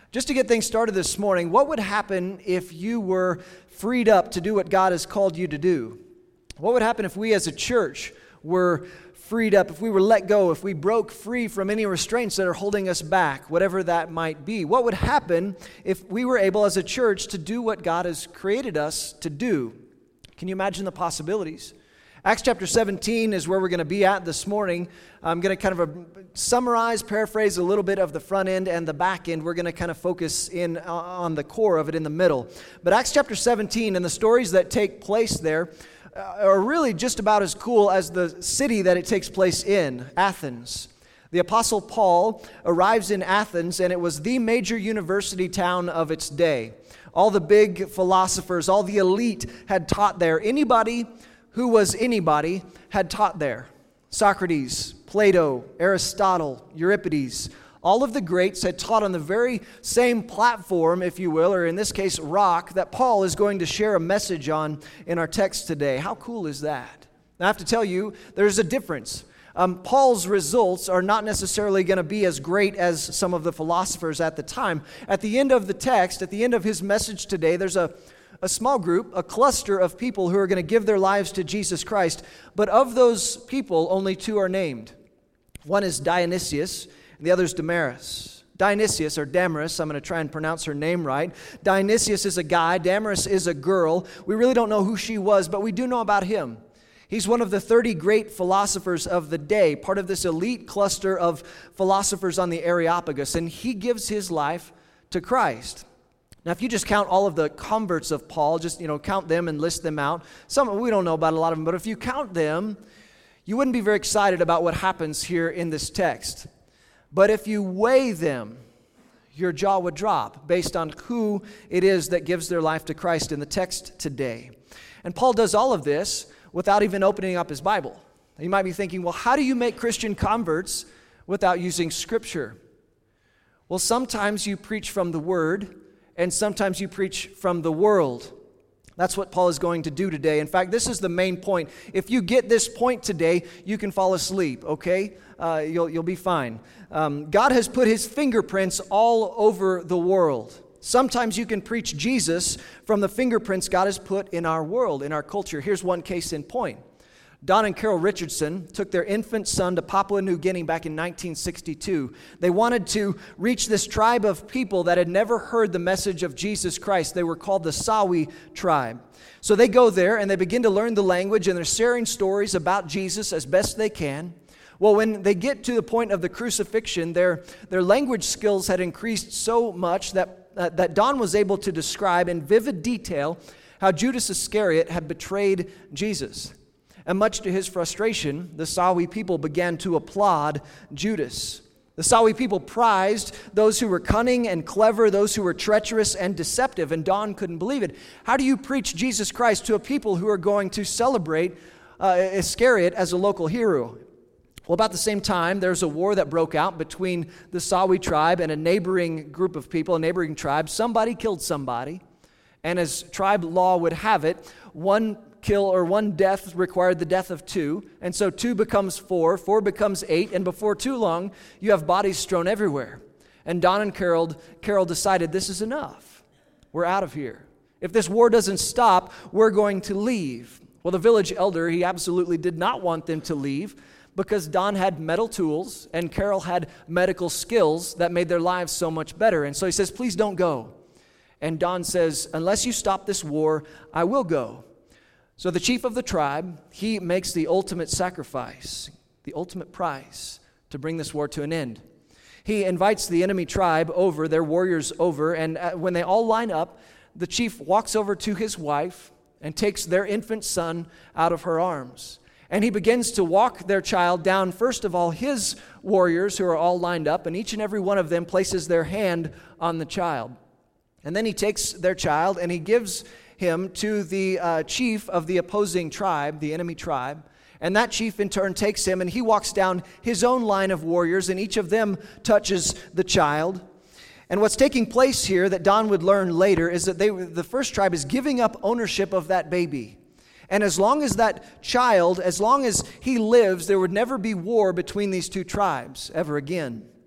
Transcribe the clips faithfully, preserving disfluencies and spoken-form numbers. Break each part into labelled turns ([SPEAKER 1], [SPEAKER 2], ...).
[SPEAKER 1] Just to get things started this morning, what would happen if you were freed up to do what God has called you to do? What would happen if we as a church were freed up, if we were let go, if we broke free from any restraints that are holding us back, whatever that might be? What would happen if we were able as a church to do what God has created us to do? Can you imagine the possibilities? Acts chapter seventeen is where we're going to be at this morning. I'm going to kind of uh, summarize, paraphrase a little bit of the front end and the back end. We're going to kind of focus in uh, on the core of it in the middle. But Acts chapter seventeen and the stories that take place there uh, are really just about as cool as the city that it takes place in, Athens. The Apostle Paul arrives in Athens, and it was the major university town of its day. All the big philosophers, all the elite had taught there. Anybody who was anybody had taught there. Socrates, Plato, Aristotle, Euripides, all of the greats had taught on the very same platform, if you will, or in this case, rock, that Paul is going to share a message on in our text today. How cool is that? Now, I have to tell you, there's a difference. Um, Paul's results are not necessarily going to be as great as some of the philosophers at the time. At the end of the text, at the end of his message today, there's a A small group, a cluster of people who are going to give their lives to Jesus Christ. But of those people, only two are named. One is Dionysius, and the other is Damaris. Dionysius, or Damaris, I'm going to try and pronounce her name right. Dionysius is a guy, Damaris is a girl. We really don't know who she was, but we do know about him. He's one of the thirty great philosophers of the day, part of this elite cluster of philosophers on the Areopagus, and he gives his life to Christ. Now, if you just count all of the converts of Paul, just, you know, count them and list them out. Some, we don't know about a lot of them, but if you count them, you wouldn't be very excited about what happens here in this text. But if you weigh them, your jaw would drop based on who it is that gives their life to Christ in the text today. And Paul does all of this without even opening up his Bible. You might be thinking, well, how do you make Christian converts without using Scripture? Well, sometimes you preach from the Word, and sometimes you preach from the world. That's what Paul is going to do today. In fact, this is the main point. If you get this point today, you can fall asleep, okay? Uh, you'll, you'll be fine. Um, God has put His fingerprints all over the world. Sometimes you can preach Jesus from the fingerprints God has put in our world, in our culture. Here's one case in point. Don and Carol Richardson took their infant son to Papua New Guinea back in nineteen sixty-two. They wanted to reach this tribe of people that had never heard the message of Jesus Christ. They were called the Sawi tribe. So they go there and they begin to learn the language, and they're sharing stories about Jesus as best they can. Well, when they get to the point of the crucifixion, their, their language skills had increased so much that, uh, that Don was able to describe in vivid detail how Judas Iscariot had betrayed Jesus. And much to his frustration, the Sawi people began to applaud Judas. The Sawi people prized those who were cunning and clever, those who were treacherous and deceptive, and Don couldn't believe it. How do you preach Jesus Christ to a people who are going to celebrate uh, Iscariot as a local hero? Well, about the same time, there's a war that broke out between the Sawi tribe and a neighboring group of people, a neighboring tribe. Somebody killed somebody, and as tribe law would have it, one kill or one death required the death of two, and so two becomes four, four becomes eight, and before too long, you have bodies strewn everywhere. And Don and Carol, Carol decided this is enough. We're out of here. If this war doesn't stop, we're going to leave. Well, the village elder, he absolutely did not want them to leave because Don had metal tools and Carol had medical skills that made their lives so much better. And so he says, please don't go. And Don says, unless you stop this war, I will go. So the chief of the tribe, he makes the ultimate sacrifice, the ultimate price to bring this war to an end. He invites the enemy tribe over, their warriors over, and when they all line up, the chief walks over to his wife and takes their infant son out of her arms. And he begins to walk their child down, first of all, his warriors who are all lined up, and each and every one of them places their hand on the child. And then he takes their child and he gives him to the uh, chief of the opposing tribe, the enemy tribe. And that chief in turn takes him and he walks down his own line of warriors, and each of them touches the child. And what's taking place here that Don would learn later is that they, the first tribe is giving up ownership of that baby. And as long as that child, as long as he lives, there would never be war between these two tribes ever again.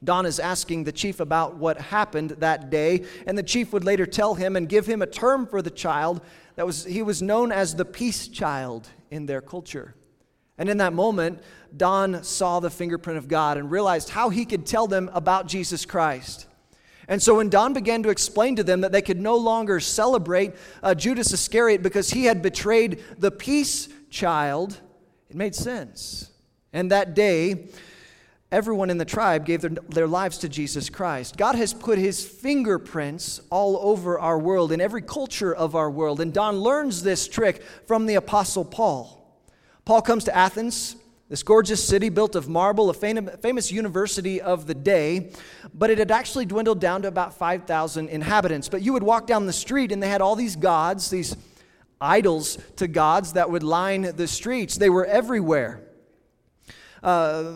[SPEAKER 1] Don is asking the chief about what happened that day, and the chief would later tell him and give him a term for the child that was he was known as the peace child in their culture. And in that moment, Don saw the fingerprint of God and realized how he could tell them about Jesus Christ. And so when Don began to explain to them that they could no longer celebrate uh, Judas Iscariot because he had betrayed the peace child, it made sense. And that day, everyone in the tribe gave their, their lives to Jesus Christ. God has put his fingerprints all over our world, in every culture of our world. And Don learns this trick from the Apostle Paul. Paul comes to Athens, this gorgeous city built of marble, a famous university of the day, but it had actually dwindled down to about five thousand inhabitants. But you would walk down the street and they had all these gods, these idols to gods that would line the streets. They were everywhere. Uh,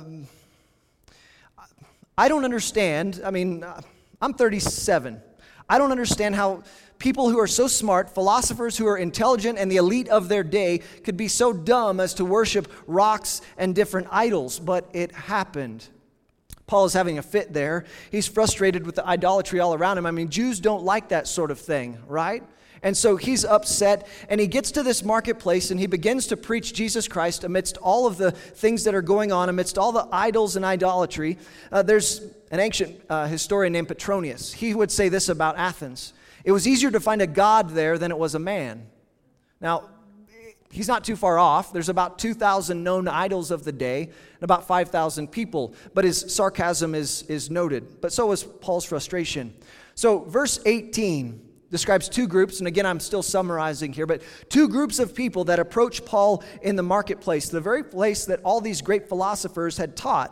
[SPEAKER 1] I don't understand, I mean, I'm thirty-seven. I don't understand how people who are so smart, philosophers who are intelligent and the elite of their day could be so dumb as to worship rocks and different idols, but it happened. Paul is having a fit there. He's frustrated with the idolatry all around him. I mean, Jews don't like that sort of thing, right? And so he's upset, and he gets to this marketplace, and he begins to preach Jesus Christ amidst all of the things that are going on, amidst all the idols and idolatry. Uh, there's an ancient uh, historian named Petronius. He would say this about Athens. It was easier to find a god there than it was a man. Now, he's not too far off. There's about two thousand known idols of the day and about five thousand people. But his sarcasm is, is noted. But so is Paul's frustration. So verse eighteen describes two groups, and again, I'm still summarizing here, but two groups of people that approach Paul in the marketplace, the very place that all these great philosophers had taught.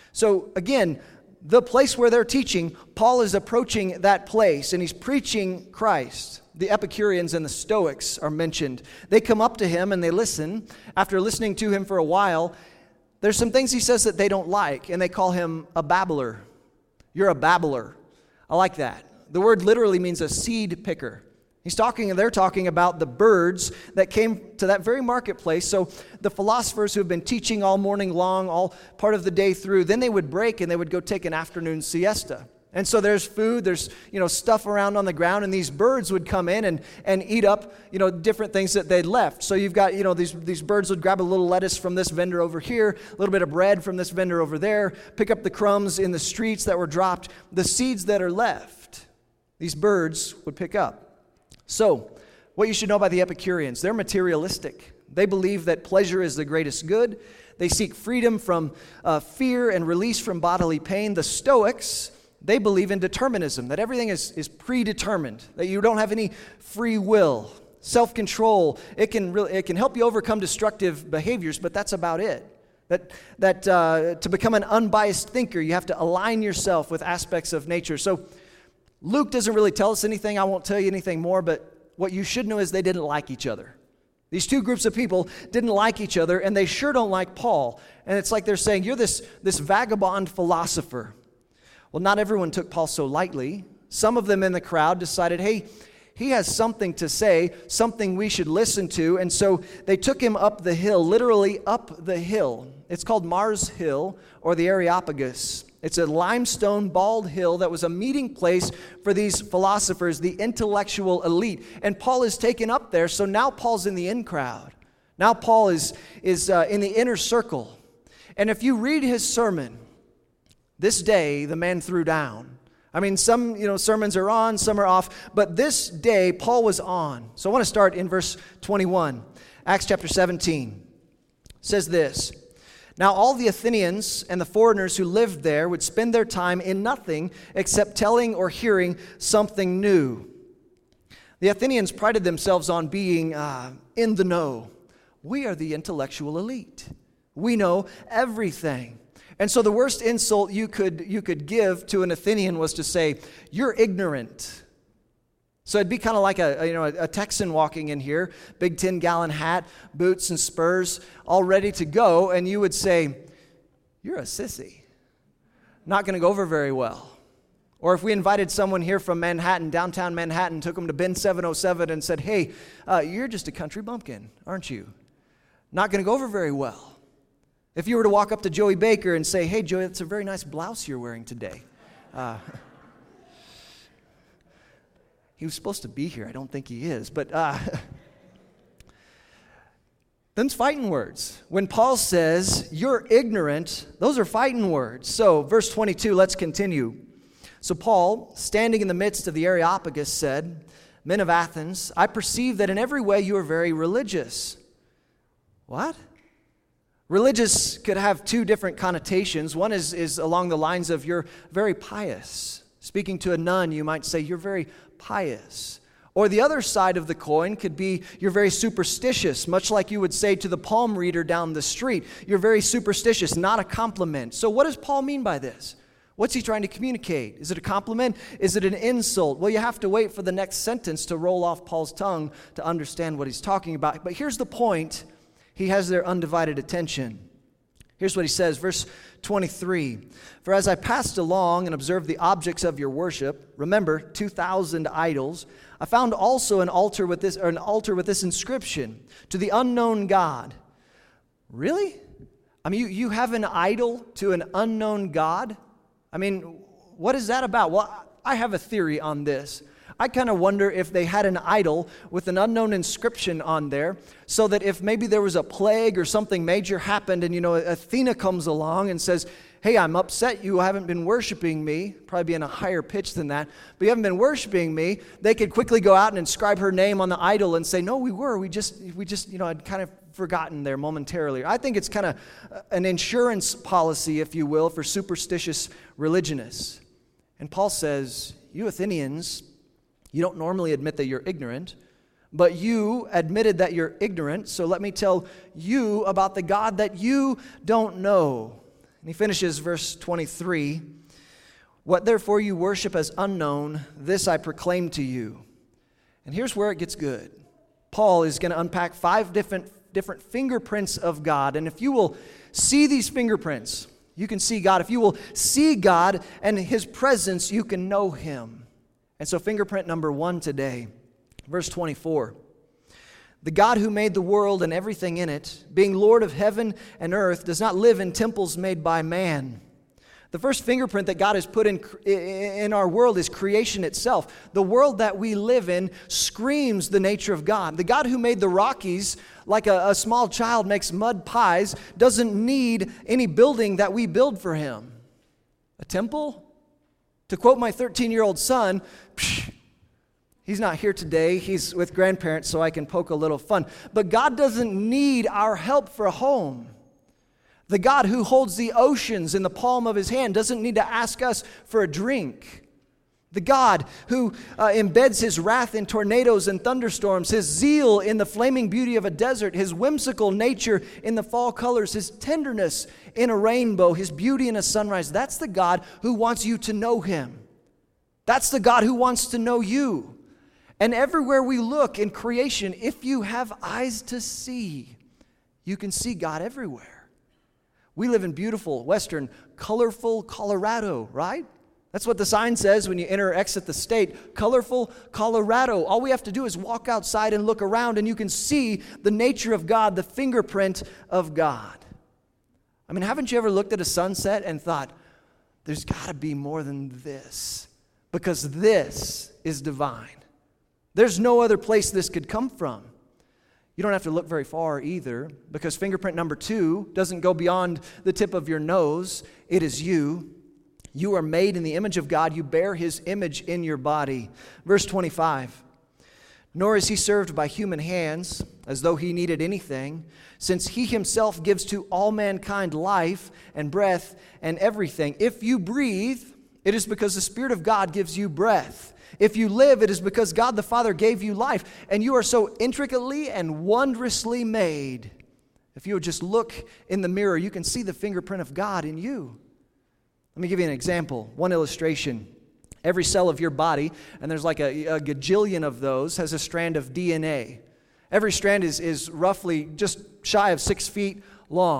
[SPEAKER 1] So again, the place where they're teaching, Paul is approaching that place, and he's preaching Christ. The Epicureans and the Stoics are mentioned. They come up to him and they listen. After listening to him for a while, there's some things he says that they don't like, and they call him a babbler. You're a babbler. I like that. The word literally means a seed picker. He's talking, and they're talking about the birds that came to that very marketplace. So the philosophers who have been teaching all morning long, all part of the day through, then they would break and they would go take an afternoon siesta. And so there's food, there's, you know, stuff around on the ground, and these birds would come in and, and eat up, you know, different things that they'd left. So you've got, you know, these, these birds would grab a little lettuce from this vendor over here, a little bit of bread from this vendor over there, pick up the crumbs in the streets that were dropped, the seeds that are left. These birds would pick up. So, what you should know about the Epicureans, they're materialistic. They believe that pleasure is the greatest good. They seek freedom from uh, fear and release from bodily pain. The Stoics, they believe in determinism, that everything is, is predetermined, that you don't have any free will, self-control. It can really, it can help you overcome destructive behaviors, but that's about it. That, that uh, to become an unbiased thinker, you have to align yourself with aspects of nature. So, Luke doesn't really tell us anything. I won't tell you anything more, but what you should know is they didn't like each other. These two groups of people didn't like each other, and they sure don't like Paul. And it's like they're saying, you're this, this vagabond philosopher. Well, not everyone took Paul so lightly. Some of them in the crowd decided, hey, he has something to say, something we should listen to. And so they took him up the hill, literally up the hill. It's called Mars Hill, or the Areopagus. It's a limestone bald hill that was a meeting place for these philosophers, the intellectual elite. And Paul is taken up there, so now Paul's in the in crowd. Now Paul is, is uh, in the inner circle. And if you read his sermon, this day the man threw down. I mean, some you know sermons are on, some are off, but this day Paul was on. So I want to start in verse twenty-one. Acts chapter seventeen says this. Now all the Athenians and the foreigners who lived there would spend their time in nothing except telling or hearing something new. The Athenians prided themselves on being uh, in the know. We are the intellectual elite. We know everything. And so the worst insult you could you could give to an Athenian was to say, you're ignorant. So it'd be kind of like a, a you know a, a Texan walking in here, big ten gallon hat, boots and spurs, all ready to go, and you would say, you're a sissy. Not going to go over very well. Or if we invited someone here from Manhattan, downtown Manhattan, took them to Bin seven oh seven and said, hey, uh, you're just a country bumpkin, aren't you? Not going to go over very well. If you were to walk up to Joey Baker and say, hey, Joey, that's a very nice blouse you're wearing today. Uh, he was supposed to be here. I don't think he is. But uh, them's fighting words. When Paul says, you're ignorant, those are fighting words. So verse twenty-two, let's continue. So Paul, standing in the midst of the Areopagus, said, men of Athens, I perceive that in every way you are very religious. What? Religious could have two different connotations. One is, is along the lines of you're very pious. Speaking to a nun, you might say you're very pious. Or the other side of the coin could be you're very superstitious, much like you would say to the palm reader down the street. You're very superstitious, not a compliment. So what does Paul mean by this? What's he trying to communicate? Is it a compliment? Is it an insult? Well, you have to wait for the next sentence to roll off Paul's tongue to understand what he's talking about. But here's the point. He has their undivided attention. Here's what he says, verse twenty-three. For as I passed along and observed the objects of your worship, remember, two thousand idols, I found also an altar with this, or an altar with this inscription, to the unknown God. Really? I mean, you, you have an idol to an unknown God? I mean, what is that about? Well, I have a theory on this. I kind of wonder if they had an idol with an unknown inscription on there so that if maybe there was a plague or something major happened and, you know, Athena comes along and says, hey, I'm upset you haven't been worshiping me, probably be in a higher pitch than that, but you haven't been worshiping me, they could quickly go out and inscribe her name on the idol and say, no, we were, we just, we just, you know, I'd kind of forgotten there momentarily. I think it's kind of an insurance policy, if you will, for superstitious religionists. And Paul says, you Athenians, you don't normally admit that you're ignorant, but you admitted that you're ignorant, so let me tell you about the God that you don't know. And he finishes verse twenty-three, what therefore you worship as unknown, this I proclaim to you. And here's where it gets good. Paul is going to unpack five different different fingerprints of God. And if you will see these fingerprints, you can see God. If you will see God and His presence, you can know Him. And so fingerprint number one today, verse twenty-four. The God who made the world and everything in it, being Lord of heaven and earth, does not live in temples made by man. The first fingerprint that God has put in, in our world is creation itself. The world that we live in screams the nature of God. The God who made the Rockies, like a, a small child makes mud pies, doesn't need any building that we build for Him. A temple? To quote my thirteen-year-old son, psh, he's not here today. He's with grandparents, so I can poke a little fun. But God doesn't need our help for a home. The God who holds the oceans in the palm of His hand doesn't need to ask us for a drink. The God who uh, embeds His wrath in tornadoes and thunderstorms, His zeal in the flaming beauty of a desert, His whimsical nature in the fall colors, His tenderness in a rainbow, His beauty in a sunrise. That's the God who wants you to know Him. That's the God who wants to know you. And everywhere we look in creation, if you have eyes to see, you can see God everywhere. We live in beautiful, western, colorful Colorado, right? That's what the sign says when you enter or exit the state. Colorful Colorado. All we have to do is walk outside and look around, and you can see the nature of God, the fingerprint of God. I mean, haven't you ever looked at a sunset and thought, there's got to be more than this, because this is divine. There's no other place this could come from. You don't have to look very far either, because fingerprint number two doesn't go beyond the tip of your nose. It is you. You are made in the image of God. You bear His image in your body. Verse twenty-five. Nor is He served by human hands, as though He needed anything, since He Himself gives to all mankind life and breath and everything. If you breathe, it is because the Spirit of God gives you breath. If you live, it is because God the Father gave you life, and you are so intricately and wondrously made. If you would just look in the mirror, you can see the fingerprint of God in you. Let me give you an example, one illustration. Every cell of your body, and there's like a, a gajillion of those, has a strand of D N A. Every strand is, is roughly just shy of six feet long.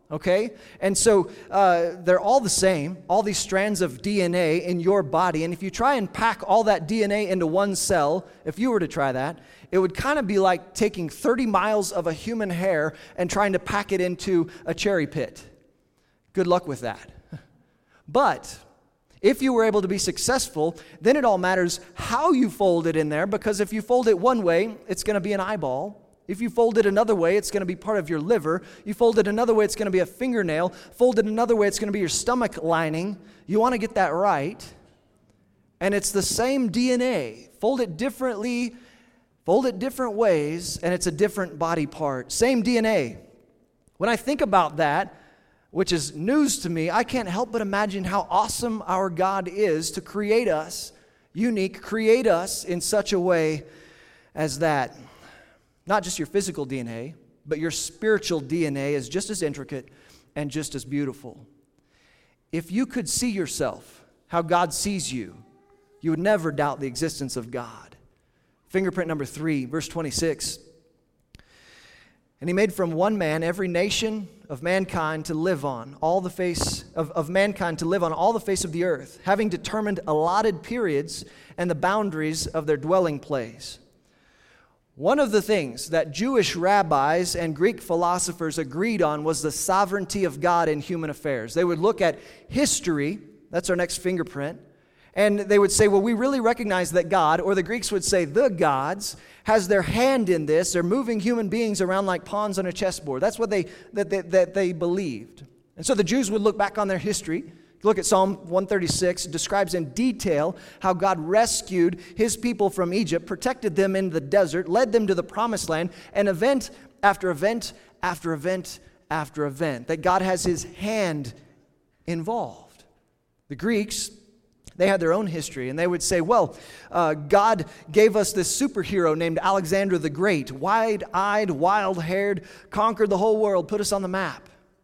[SPEAKER 1] okay? And so uh, they're all the same, all these strands of D N A in your body. And if you try and pack all that D N A into one cell, if you were to try that, it would kind of be like taking thirty miles of a human hair and trying to pack it into a cherry pit. Good luck with that. But if you were able to be successful, then it all matters how you fold it in there, because if you fold it one way, it's going to be an eyeball. If you fold it another way, it's going to be part of your liver. You fold it another way, it's going to be a fingernail. Fold it another way, it's going to be your stomach lining. You want to get that right. And it's the same D N A. Fold it differently, fold it different ways, and it's a different body part. Same D N A. When I think about that, which is news to me, I can't help but imagine how awesome our God is to create us unique, create us in such a way as that. Not just your physical D N A, but your spiritual D N A is just as intricate and just as beautiful. If you could see yourself how God sees you, you would never doubt the existence of God. Fingerprint number three, verse twenty-six. And he made from one man every nation of mankind to live on, all the face of, of mankind to live on all the face of the earth, having determined allotted periods and the boundaries of their dwelling place. One of the things that Jewish rabbis and Greek philosophers agreed on was the sovereignty of God in human affairs. They would look at history, that's our next fingerprint, and they would say, well, we really recognize that God, or the Greeks would say the gods, has their hand in this. They're moving human beings around like pawns on a chessboard. That's what they that they, that they believed. And so the Jews would look back on their history. Look at Psalm one thirty-six. It describes in detail how God rescued his people from Egypt, protected them in the desert, led them to the promised land, and event after event after event after event, that God has his hand involved. The Greeks, they had their own history, and they would say, well, uh, God gave us this superhero named Alexander the Great, wide-eyed, wild-haired, conquered the whole world, put us on the map.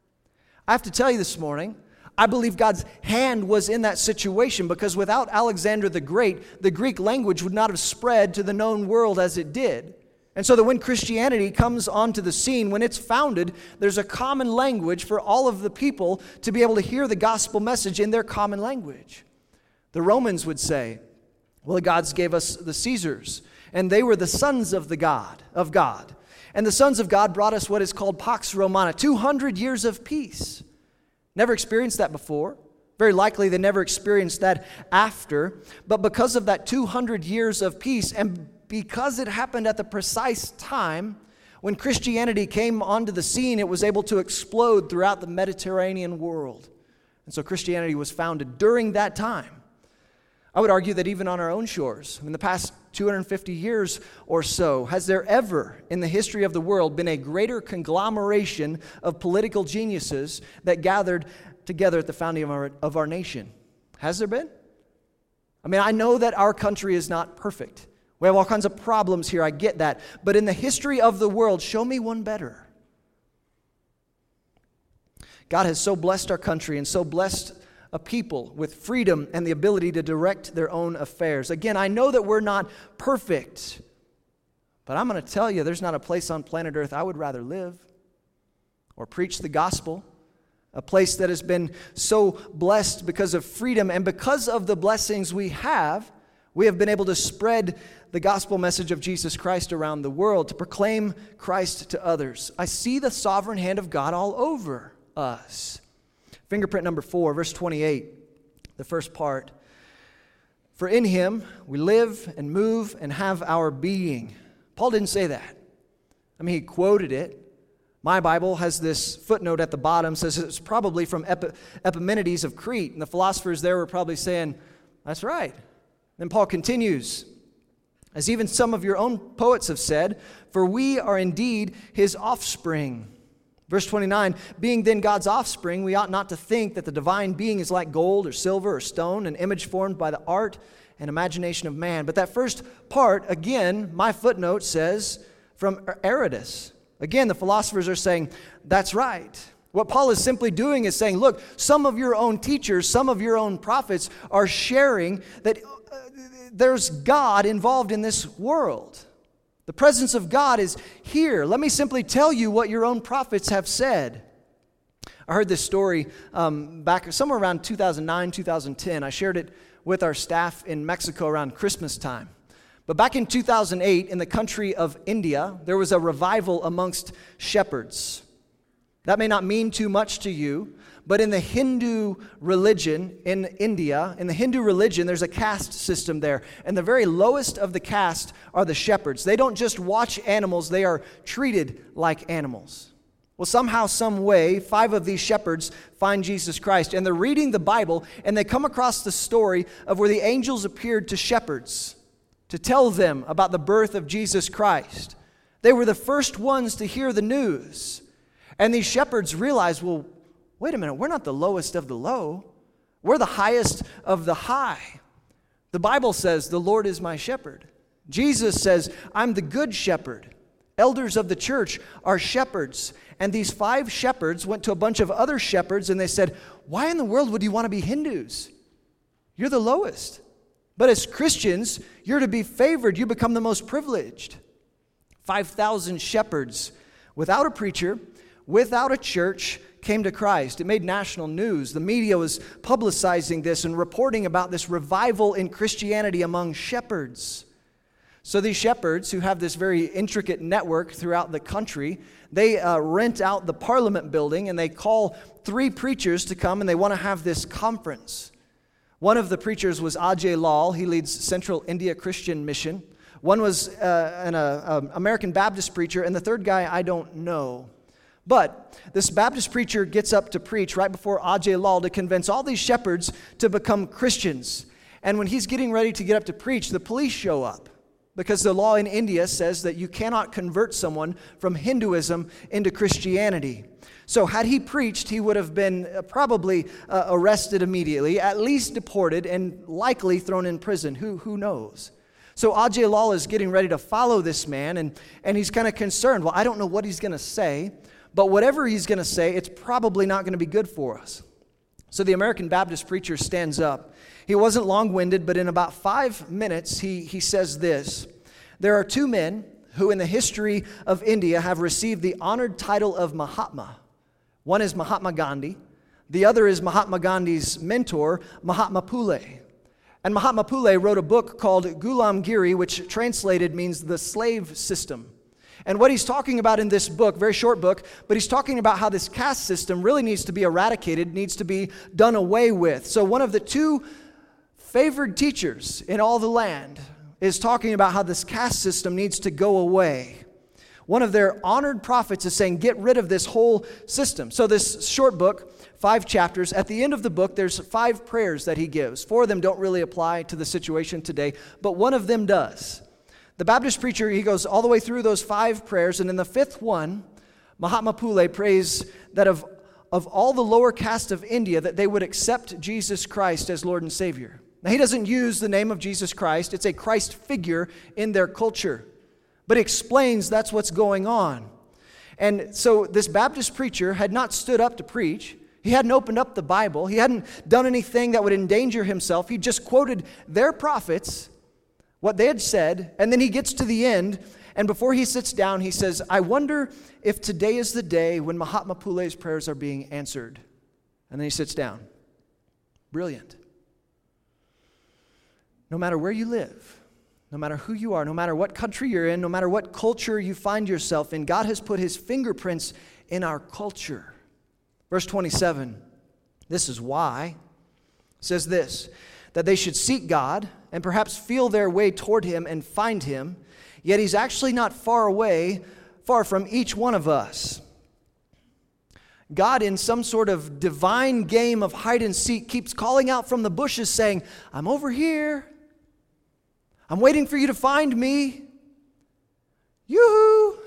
[SPEAKER 1] I have to tell you this morning, I believe God's hand was in that situation, because without Alexander the Great, the Greek language would not have spread to the known world as it did. And so that when Christianity comes onto the scene, when it's founded, there's a common language for all of the people to be able to hear the gospel message in their common language. The Romans would say, well, the gods gave us the Caesars, and they were the sons of the God, of God. And the sons of God brought us what is called Pax Romana, two hundred years of peace. Never experienced that before. Very likely they never experienced that after. But because of that two hundred years of peace, and because it happened at the precise time when Christianity came onto the scene, it was able to explode throughout the Mediterranean world. And so Christianity was founded during that time. I would argue that even on our own shores, in the past two hundred fifty years or so, has there ever in the history of the world been a greater conglomeration of political geniuses that gathered together at the founding of our, of our nation? Has there been? I mean, I know that our country is not perfect. We have all kinds of problems here, I get that. But in the history of the world, show me one better. God has so blessed our country and so blessed a people with freedom and the ability to direct their own affairs. Again, I know that we're not perfect, but I'm going to tell you there's not a place on planet Earth I would rather live or preach the gospel, a place that has been so blessed because of freedom, and because of the blessings we have, we have been able to spread the gospel message of Jesus Christ around the world, to proclaim Christ to others. I see the sovereign hand of God all over us. Fingerprint number four, verse twenty-eight, the first part. For in him we live and move and have our being. Paul didn't say that. I mean, he quoted it. My Bible has this footnote at the bottom, says it's probably from Ep- Epimenides of Crete. And the philosophers there were probably saying, that's right. Then Paul continues, as even some of your own poets have said, for we are indeed his offspring. Verse twenty-nine, being then God's offspring, we ought not to think that the divine being is like gold or silver or stone, an image formed by the art and imagination of man. But that first part, again, my footnote says from Aratus. Again, the philosophers are saying, that's right. What Paul is simply doing is saying, look, some of your own teachers, some of your own prophets are sharing that uh, there's God involved in this world. The presence of God is here. Let me simply tell you what your own prophets have said. I heard this story um, back somewhere around two thousand nine, two thousand ten. I shared it with our staff in Mexico around Christmas time. But back in two thousand eight, in the country of India, there was a revival amongst shepherds. That may not mean too much to you, but in the Hindu religion in India, in the Hindu religion, there's a caste system there. And the very lowest of the caste are the shepherds. They don't just watch animals, they are treated like animals. Well, somehow, some way, five of these shepherds find Jesus Christ, and they're reading the Bible, and they come across the story of where the angels appeared to shepherds to tell them about the birth of Jesus Christ. They were the first ones to hear the news. And these shepherds realized, well, wait a minute, we're not the lowest of the low. We're the highest of the high. The Bible says, the Lord is my shepherd. Jesus says, I'm the good shepherd. Elders of the church are shepherds. And these five shepherds went to a bunch of other shepherds and they said, why in the world would you want to be Hindus? You're the lowest. But as Christians, you're to be favored. You become the most privileged. five thousand shepherds without a preacher, without a church, came to Christ. It made national news. The media was publicizing this and reporting about this revival in Christianity among shepherds. So these shepherds, who have this very intricate network throughout the country, they uh, rent out the Parliament building and they call three preachers to come and they want to have this conference. One of the preachers was Ajay Lal. He leads Central India Christian Mission. One was uh, an uh, American Baptist preacher, and the third guy I don't know. But this Baptist preacher gets up to preach right before Ajay Lal to convince all these shepherds to become Christians. And when he's getting ready to get up to preach, the police show up because the law in India says that you cannot convert someone from Hinduism into Christianity. So had he preached, he would have been probably uh, arrested immediately, at least deported, and likely thrown in prison. Who, who knows? So Ajay Lal is getting ready to follow this man, and, and he's kind of concerned. Well, I don't know what he's going to say, but whatever he's going to say, it's probably not going to be good for us. So the American Baptist preacher stands up. He wasn't long-winded, but in about five minutes, he, he says this. There are two men who in the history of India have received the honored title of Mahatma. One is Mahatma Gandhi. The other is Mahatma Gandhi's mentor, Mahatma Phule. And Mahatma Phule wrote a book called Ghulam Giri, which translated means the slave system. And what he's talking about in this book, very short book, but he's talking about how this caste system really needs to be eradicated, needs to be done away with. So one of the two favored teachers in all the land is talking about how this caste system needs to go away. One of their honored prophets is saying, get rid of this whole system. So this short book, five chapters, at the end of the book, there's five prayers that he gives. Four of them don't really apply to the situation today, but one of them does. The Baptist preacher, he goes all the way through those five prayers, and in the fifth one, Mahatma Phule prays that of, of all the lower caste of India, that they would accept Jesus Christ as Lord and Savior. Now, he doesn't use the name of Jesus Christ. It's a Christ figure in their culture. But he explains that's what's going on. And so this Baptist preacher had not stood up to preach. He hadn't opened up the Bible. He hadn't done anything that would endanger himself. He just quoted their prophets, what they had said, and then he gets to the end, and before he sits down, he says, I wonder if today is the day when Mahatma Phule's prayers are being answered. And then he sits down. Brilliant. No matter where you live, no matter who you are, no matter what country you're in, no matter what culture you find yourself in, God has put his fingerprints in our culture. Verse twenty-seven, this is why, says this, that they should seek God and perhaps feel their way toward him and find him, yet he's actually not far away, far from each one of us. God, in some sort of divine game of hide and seek, keeps calling out from the bushes saying, I'm over here. I'm waiting for you to find me. Yoo-hoo!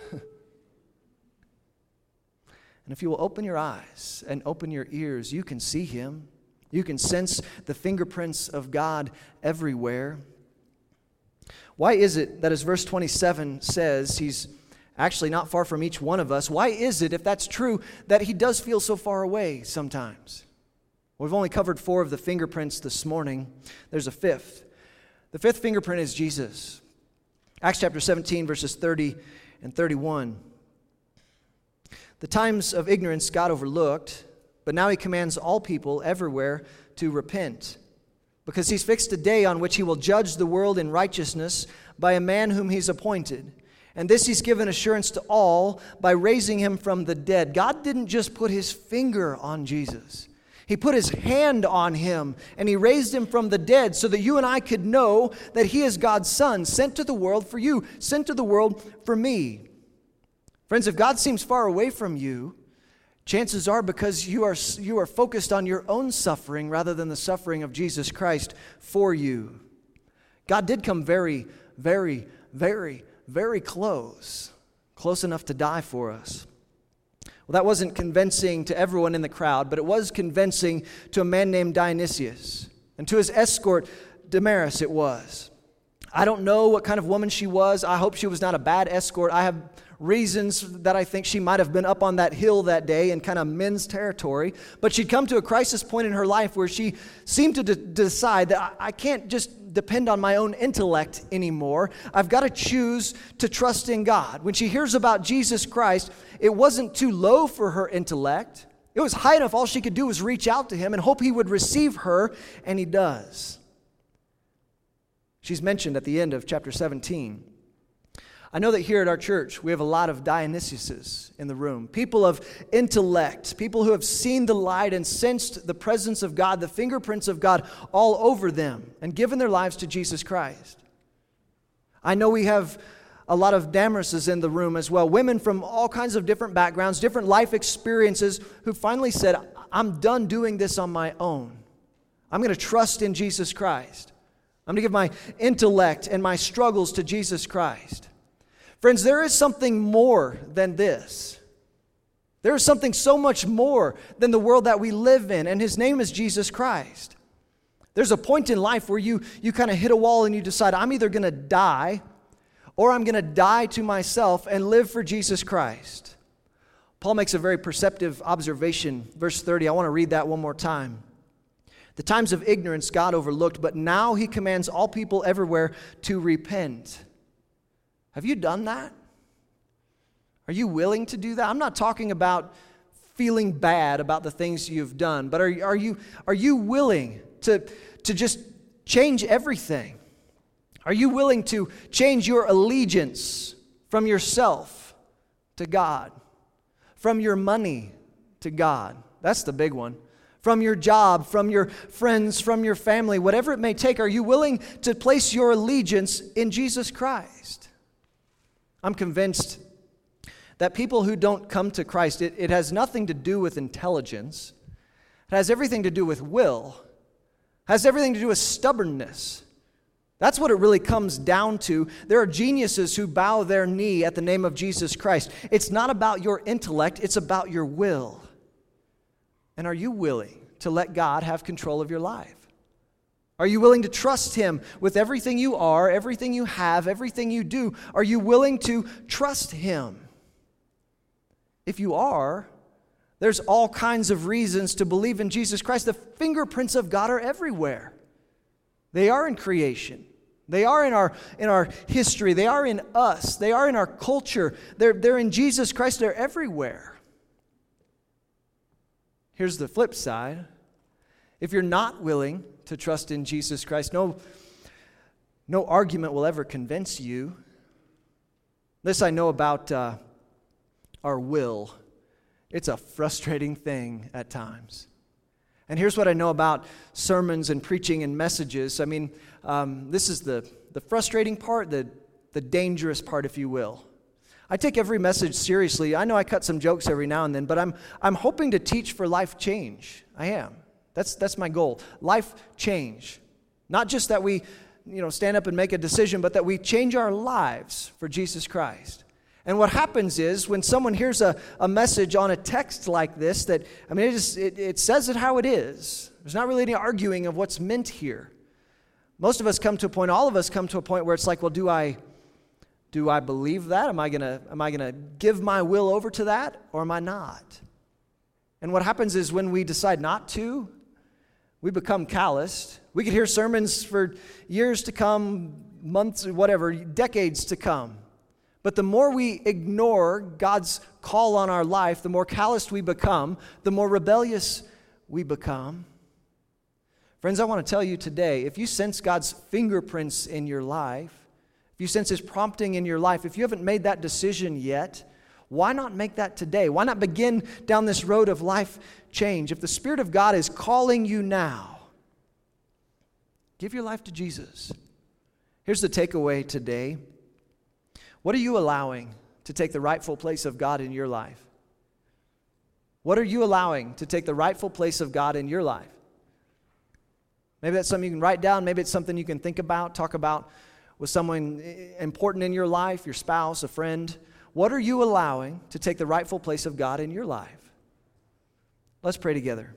[SPEAKER 1] And if you will open your eyes and open your ears, you can see him. You can sense the fingerprints of God everywhere. Why is it that, as verse twenty-seven says, he's actually not far from each one of us? Why is it, if that's true, that he does feel so far away sometimes? We've only covered four of the fingerprints this morning. There's a fifth. The fifth fingerprint is Jesus. Acts chapter seventeen, verses thirty and thirty-one. The times of ignorance God overlooked, but now he commands all people everywhere to repent, because he's fixed a day on which he will judge the world in righteousness by a man whom he's appointed. And this he's given assurance to all by raising him from the dead. God didn't just put his finger on Jesus. He put his hand on him, and he raised him from the dead so that you and I could know that he is God's Son, sent to the world for you, sent to the world for me. Friends, if God seems far away from you, chances are because you are, you are focused on your own suffering rather than the suffering of Jesus Christ for you. God did come very, very, very, very close, close enough to die for us. Well, that wasn't convincing to everyone in the crowd, but it was convincing to a man named Dionysius. And to his escort, Damaris, it was. I don't know what kind of woman she was. I hope she was not a bad escort. I have reasons that I think she might have been up on that hill that day in kind of men's territory. But she'd come to a crisis point in her life where she seemed to de- decide that I-, I can't just depend on my own intellect anymore. I've got to choose to trust in God. When she hears about Jesus Christ, it wasn't too low for her intellect. It was high enough. All she could do was reach out to him and hope he would receive her, and he does. She's mentioned at the end of chapter seventeen. I know that here at our church, we have a lot of Dionysiuses in the room, people of intellect, people who have seen the light and sensed the presence of God, the fingerprints of God all over them, and given their lives to Jesus Christ. I know we have a lot of Damarises in the room as well, women from all kinds of different backgrounds, different life experiences, who finally said, I'm done doing this on my own. I'm going to trust in Jesus Christ. I'm going to give my intellect and my struggles to Jesus Christ. Friends, there is something more than this. There is something so much more than the world that we live in, and his name is Jesus Christ. There's a point in life where you, you kind of hit a wall and you decide, I'm either going to die or I'm going to die to myself and live for Jesus Christ. Paul makes a very perceptive observation. Verse thirty, I want to read that one more time. The times of ignorance God overlooked, but now he commands all people everywhere to repent. Have you done that? Are you willing to do that? I'm not talking about feeling bad about the things you've done, but are, are you are you willing to, to just change everything? Are you willing to change your allegiance from yourself to God? From your money to God? That's the big one. From your job, from your friends, from your family, whatever it may take, are you willing to place your allegiance in Jesus Christ? I'm convinced that people who don't come to Christ, it, it has nothing to do with intelligence. It has everything to do with will. It has everything to do with stubbornness. That's what it really comes down to. There are geniuses who bow their knee at the name of Jesus Christ. It's not about your intellect, it's about your will. And are you willing to let God have control of your life? Are you willing to trust him with everything you are, everything you have, everything you do? Are you willing to trust him? If you are, there's all kinds of reasons to believe in Jesus Christ. The fingerprints of God are everywhere. They are in creation. They are in our, in our history. They are in us. They are in our culture. They're, they're in Jesus Christ. They're everywhere. Here's the flip side. If you're not willing to trust in Jesus Christ, no, no argument will ever convince you. This I know about uh, our will. It's a frustrating thing at times. And here's what I know about sermons and preaching and messages. I mean, um, this is the, the frustrating part, the, the dangerous part, if you will. I take every message seriously. I know I cut some jokes every now and then, but I'm I'm hoping to teach for life change. I am. That's that's my goal. Life change. Not just that we, you know, stand up and make a decision, but that we change our lives for Jesus Christ. And what happens is when someone hears a, a message on a text like this, that, I mean, it, just, it, it says it how it is. There's not really any arguing of what's meant here. Most of us come to a point, all of us come to a point where it's like, well, do I do I believe that? Am I gonna am I gonna give my will over to that, or am I not? And what happens is when we decide not to, we become calloused. We could hear sermons for years to come, months, whatever, decades to come. But the more we ignore God's call on our life, the more calloused we become, the more rebellious we become. Friends, I want to tell you today, if you sense God's fingerprints in your life, if you sense His prompting in your life, if you haven't made that decision yet, why not make that today? Why not begin down this road of life change? If the Spirit of God is calling you now, give your life to Jesus. Here's the takeaway today. What are you allowing to take the rightful place of God in your life? What are you allowing to take the rightful place of God in your life? Maybe that's something you can write down. Maybe it's something you can think about, talk about with someone important in your life, your spouse, a friend. What are you allowing to take the rightful place of God in your life? Let's pray together.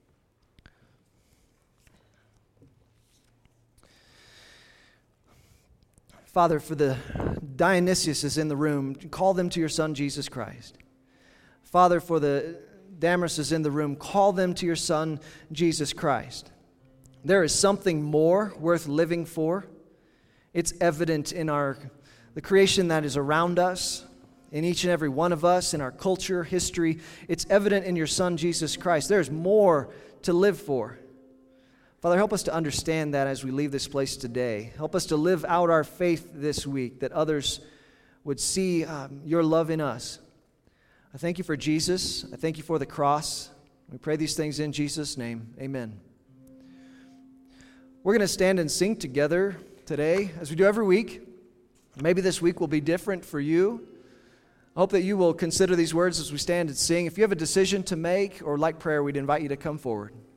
[SPEAKER 1] Father, for the Dionysius in the room, call them to your Son, Jesus Christ. Father, for the Damaris in the room, call them to your Son, Jesus Christ. There is something more worth living for. It's evident in our the creation that is around us, in each and every one of us, in our culture, history. It's evident in your Son, Jesus Christ. There's more to live for. Father, help us to understand that as we leave this place today. Help us to live out our faith this week, that others would see um, your love in us. I thank you for Jesus. I thank you for the cross. We pray these things in Jesus' name. Amen. We're going to stand and sing together today, as we do every week. Maybe this week will be different for you. I hope that you will consider these words as we stand and sing. If you have a decision to make or like prayer, we'd invite you to come forward.